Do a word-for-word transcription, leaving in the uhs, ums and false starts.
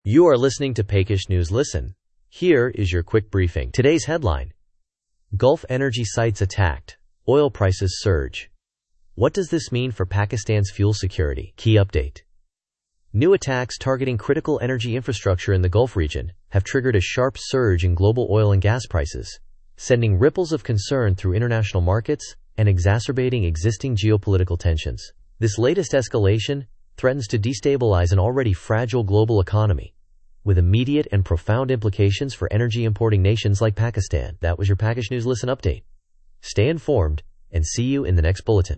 You are listening to Pakish News Listen. Here is your quick briefing. Today's headline: Gulf energy sites attacked. Oil prices surge. What does this mean for Pakistan's fuel security? Key update. New attacks targeting critical energy infrastructure in the Gulf region have triggered a sharp surge in global oil and gas prices, sending ripples of concern through international markets and exacerbating existing geopolitical tensions. This latest escalation threatens to destabilize an already fragile global economy, with immediate and profound implications for energy importing nations like Pakistan. That was your Pakish News Listen update. Stay informed and see you in the next bulletin.